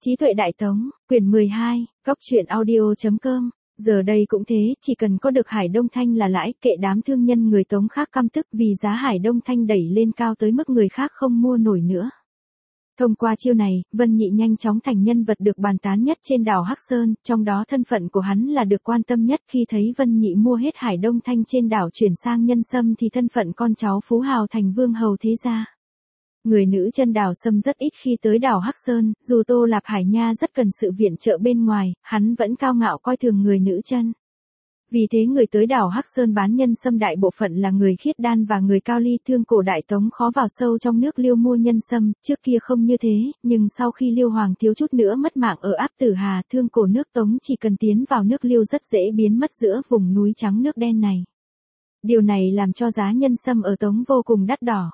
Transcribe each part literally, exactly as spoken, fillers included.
Trí tuệ đại tống, quyển mười hai, góc truyện audio chấm com. Giờ đây cũng thế, chỉ cần có được Hải Đông Thanh là lãi, kệ đám thương nhân người Tống khác căm tức vì giá Hải Đông Thanh đẩy lên cao tới mức người khác không mua nổi nữa. Thông qua chiêu này, Vân Nhị nhanh chóng thành nhân vật được bàn tán nhất trên đảo Hắc Sơn, trong đó thân phận của hắn là được quan tâm nhất. Khi thấy Vân Nhị mua hết Hải Đông Thanh trên đảo chuyển sang Nhân Sâm thì thân phận con cháu phú hào thành vương hầu thế gia. Người nữ chân đảo Sâm rất ít khi tới đảo Hắc Sơn, dù Tô Lạp Hải Nha rất cần sự viện trợ bên ngoài, hắn vẫn cao ngạo coi thường người nữ chân. Vì thế người tới đảo Hắc Sơn bán nhân sâm đại bộ phận là người khiết đan và người cao ly. Thương cổ đại tống khó vào sâu trong nước Liêu mua nhân sâm, trước kia không như thế, nhưng sau khi Liêu Hoàng thiếu chút nữa mất mạng ở áp Tử Hà, thương cổ nước Tống chỉ cần tiến vào nước Liêu rất dễ biến mất giữa vùng núi trắng nước đen này. Điều này làm cho giá nhân sâm ở Tống vô cùng đắt đỏ.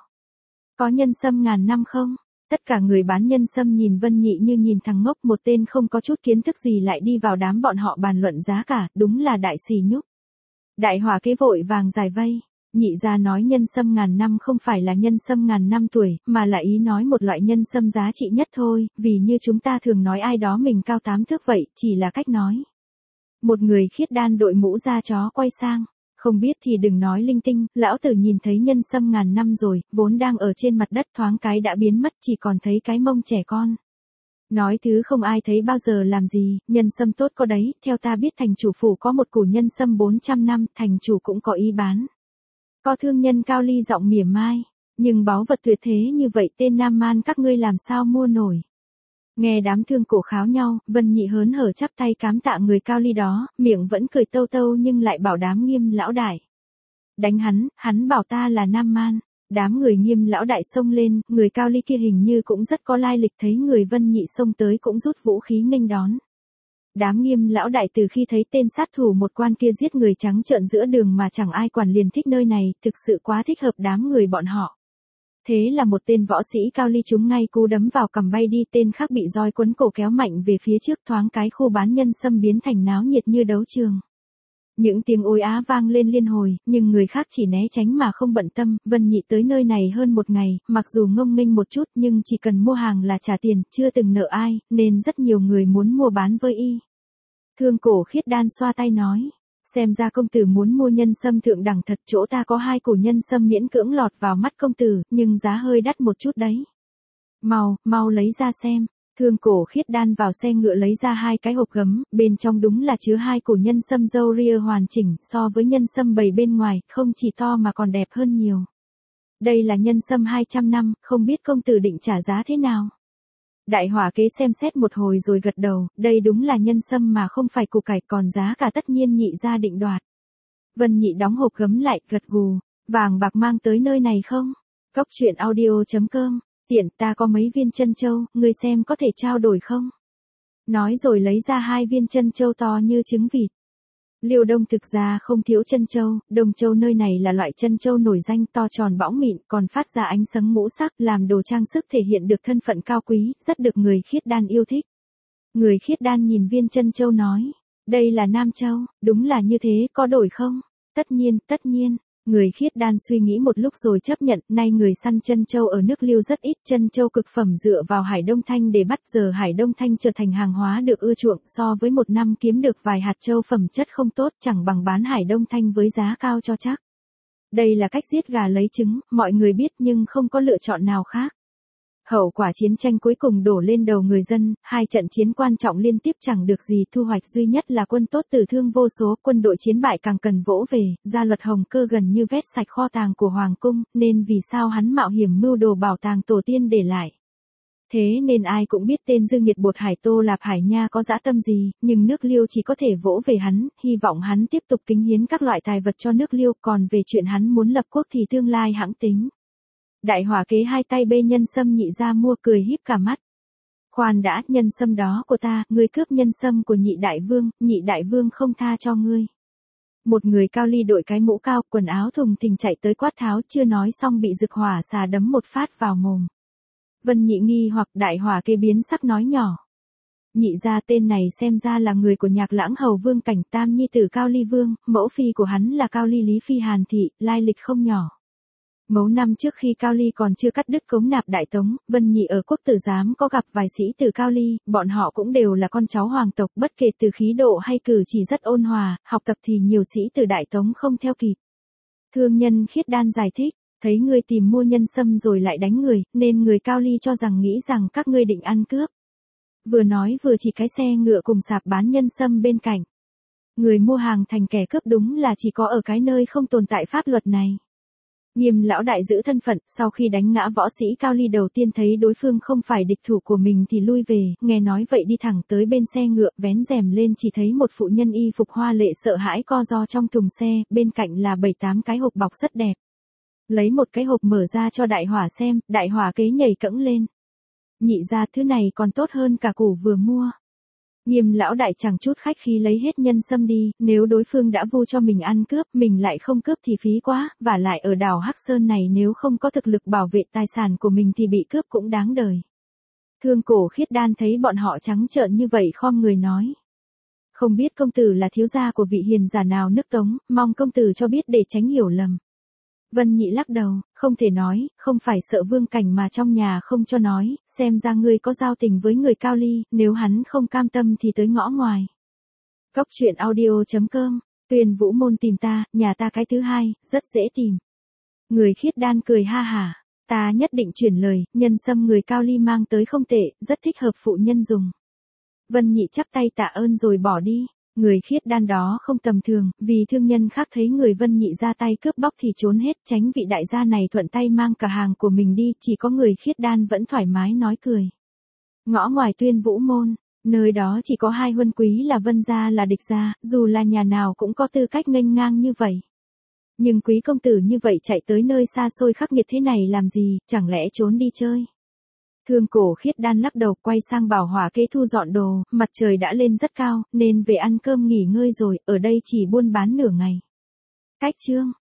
Có nhân sâm ngàn năm không? Tất cả người bán nhân sâm nhìn Vân Nhị như nhìn thằng ngốc, một tên không có chút kiến thức gì lại đi vào đám bọn họ bàn luận giá cả, đúng là đại sỉ nhục. Đại Hỏa Kế vội vàng giải vây, Nhị gia nói nhân sâm ngàn năm không phải là nhân sâm ngàn năm tuổi, mà là ý nói một loại nhân sâm giá trị nhất thôi, vì như chúng ta thường nói ai đó mình cao tám thước vậy, chỉ là cách nói. Một người khiết đan đội mũ da chó quay sang. Không biết thì đừng nói linh tinh, lão tử nhìn thấy nhân sâm ngàn năm rồi, vốn đang ở trên mặt đất thoáng cái đã biến mất, chỉ còn thấy cái mông trẻ con. Nói thứ không ai thấy bao giờ làm gì, nhân sâm tốt có đấy, theo ta biết thành chủ phủ có một củ nhân sâm bốn trăm năm, thành chủ cũng có ý bán. Có thương nhân cao ly giọng mỉa mai, nhưng báu vật tuyệt thế như vậy tên Nam Man các ngươi làm sao mua nổi. Nghe đám thương cổ kháo nhau, Vân Nhị hớn hở chắp tay cám tạ người cao ly đó, miệng vẫn cười tâu tâu nhưng lại bảo đám Nghiêm lão đại. Đánh hắn, hắn bảo ta là Nam Man. Đám người Nghiêm lão đại xông lên, người cao ly kia hình như cũng rất có lai lịch, thấy người Vân Nhị xông tới cũng rút vũ khí nghênh đón. Đám Nghiêm lão đại từ khi thấy tên sát thủ một quan kia giết người trắng trợn giữa đường mà chẳng ai quản liền thích nơi này, thực sự quá thích hợp đám người bọn họ. Thế là một tên võ sĩ cao ly trúng ngay cú đấm vào cằm bay đi, tên khác bị roi quấn cổ kéo mạnh về phía trước, thoáng cái khu bán nhân sâm biến thành náo nhiệt như đấu trường. Những tiếng ôi á vang lên liên hồi, nhưng người khác chỉ né tránh mà không bận tâm. Vân Nhị tới nơi này hơn một ngày, mặc dù ngông nghênh một chút nhưng chỉ cần mua hàng là trả tiền, chưa từng nợ ai, nên rất nhiều người muốn mua bán với y. Thương cổ khiết đan xoa tay nói. Xem ra công tử muốn mua nhân sâm thượng đẳng thật, chỗ ta có hai củ nhân sâm miễn cưỡng lọt vào mắt công tử, nhưng giá hơi đắt một chút đấy. Mau, mau lấy ra xem. Thương cổ khiết đan vào xe ngựa lấy ra hai cái hộp gấm, bên trong đúng là chứa hai củ nhân sâm dâu ria hoàn chỉnh, so với nhân sâm bầy bên ngoài, không chỉ to mà còn đẹp hơn nhiều. Đây là nhân sâm hai trăm năm, không biết công tử định trả giá thế nào. Đại Hỏa Kế xem xét một hồi rồi gật đầu, đây đúng là nhân sâm mà không phải củ cải, còn giá cả tất nhiên Nhị gia định đoạt. Vân Nhị đóng hộp gấm lại, gật gù, vàng bạc mang tới nơi này không? Góc truyện audio chấm com, tiện ta có mấy viên chân châu, ngươi xem có thể trao đổi không? Nói rồi lấy ra hai viên chân châu to như trứng vịt. Liêu Đông thực ra không thiếu chân châu, Đông châu nơi này là loại chân châu nổi danh, to tròn bõng mịn, còn phát ra ánh sáng ngũ sắc, làm đồ trang sức thể hiện được thân phận cao quý, rất được người khiết đan yêu thích. Người khiết đan nhìn viên chân châu nói, đây là Nam Châu, đúng là như thế, có đổi không? Tất nhiên, tất nhiên. Người khiết đan suy nghĩ một lúc rồi chấp nhận, nay người săn chân châu ở nước Liêu rất ít, chân châu cực phẩm dựa vào Hải Đông Thanh để bắt, giờ Hải Đông Thanh trở thành hàng hóa được ưa chuộng, so với một năm kiếm được vài hạt châu phẩm chất không tốt, chẳng bằng bán Hải Đông Thanh với giá cao cho chắc. Đây là cách giết gà lấy trứng, mọi người biết nhưng không có lựa chọn nào khác. Hậu quả chiến tranh cuối cùng đổ lên đầu người dân, hai trận chiến quan trọng liên tiếp chẳng được gì, thu hoạch duy nhất là quân tốt tử thương vô số, quân đội chiến bại càng cần vỗ về, gia luật Hồng Cơ gần như vét sạch kho tàng của Hoàng cung, nên vì sao hắn mạo hiểm mưu đồ bảo tàng tổ tiên để lại. Thế nên ai cũng biết tên Dương Nhiệt Bột Hải Tô Lạp Hải Nha có dã tâm gì, nhưng nước Liêu chỉ có thể vỗ về hắn, hy vọng hắn tiếp tục kính hiến các loại tài vật cho nước Liêu, còn về chuyện hắn muốn lập quốc thì tương lai hãng tính. Đại Hỏa Kế hai tay bê nhân sâm Nhị gia mua, cười híp cả mắt. Khoan đã, nhân sâm đó của ta, ngươi cướp nhân sâm của Nhị đại vương, Nhị đại vương không tha cho ngươi. Một người cao ly đội cái mũ cao, quần áo thùng thình chạy tới quát tháo, chưa nói xong bị Dực Hỏa xà đấm một phát vào mồm. Vân Nhị nghi hoặc, Đại Hỏa Kế biến sắc nói nhỏ. Nhị gia tên này xem ra là người của Nhạc Lãng hầu vương Cảnh Tam nhi tử Cao Ly vương, mẫu phi của hắn là Cao Ly Lý phi Hàn thị, lai lịch không nhỏ. Mấu năm trước khi Cao Ly còn chưa cắt đứt cống nạp Đại Tống, Vân Nhị ở quốc tử giám có gặp vài sĩ tử Cao Ly, bọn họ cũng đều là con cháu hoàng tộc, bất kể từ khí độ hay cử chỉ rất ôn hòa, học tập thì nhiều sĩ tử Đại Tống không theo kịp. Thương nhân Khiết Đan giải thích, thấy ngươi tìm mua nhân sâm rồi lại đánh người, nên người Cao Ly cho rằng nghĩ rằng các ngươi định ăn cướp. Vừa nói vừa chỉ cái xe ngựa cùng sạp bán nhân sâm bên cạnh. Người mua hàng thành kẻ cướp đúng là chỉ có ở cái nơi không tồn tại pháp luật này. Nghiêm lão đại giữ thân phận, sau khi đánh ngã võ sĩ Cao Ly đầu tiên thấy đối phương không phải địch thủ của mình thì lui về, nghe nói vậy đi thẳng tới bên xe ngựa, vén rèm lên chỉ thấy một phụ nhân y phục hoa lệ sợ hãi co ro trong thùng xe, bên cạnh là bảy tám cái hộp bọc rất đẹp. Lấy một cái hộp mở ra cho đại hỏa xem, đại hỏa kế nhảy cẫng lên. Nhị ra thứ này còn tốt hơn cả củ vừa mua. Nghiêm lão đại chẳng chút khách khí lấy hết nhân sâm đi, nếu đối phương đã vu cho mình ăn cướp, mình lại không cướp thì phí quá, và lại ở đảo Hắc Sơn này nếu không có thực lực bảo vệ tài sản của mình thì bị cướp cũng đáng đời. Thương Cổ Khiết Đan thấy bọn họ trắng trợn như vậy khom người nói. Không biết công tử là thiếu gia của vị hiền giả nào nước Tống, mong công tử cho biết để tránh hiểu lầm. Vân Nhị lắc đầu, không thể nói, không phải sợ Vương Cảnh mà trong nhà không cho nói, xem ra ngươi có giao tình với người Cao Ly, nếu hắn không cam tâm thì tới ngõ ngoài. Cóc truyện audio chấm com, Tuyền Vũ Môn tìm ta, nhà ta cái thứ hai, rất dễ tìm. Người Khiết Đan cười ha hả, ta nhất định chuyển lời, nhân sâm người Cao Ly mang tới không tệ, rất thích hợp phụ nhân dùng. Vân Nhị chắp tay tạ ơn rồi bỏ đi. Người Khiết Đan đó không tầm thường, vì thương nhân khác thấy người Vân Nhị ra tay cướp bóc thì trốn hết, tránh vị đại gia này thuận tay mang cả hàng của mình đi, chỉ có người Khiết Đan vẫn thoải mái nói cười. Ngõ ngoài Tuyên Vũ Môn, nơi đó chỉ có hai huân quý là Vân gia là Địch gia, dù là nhà nào cũng có tư cách nghênh ngang như vậy. Nhưng quý công tử như vậy chạy tới nơi xa xôi khắc nghiệt thế này làm gì, chẳng lẽ trốn đi chơi? Thương Cổ Khiết Đan lắc đầu quay sang bảo hỏa kế thu dọn đồ, mặt trời đã lên rất cao, nên về ăn cơm nghỉ ngơi rồi, ở đây chỉ buôn bán nửa ngày. Cách chương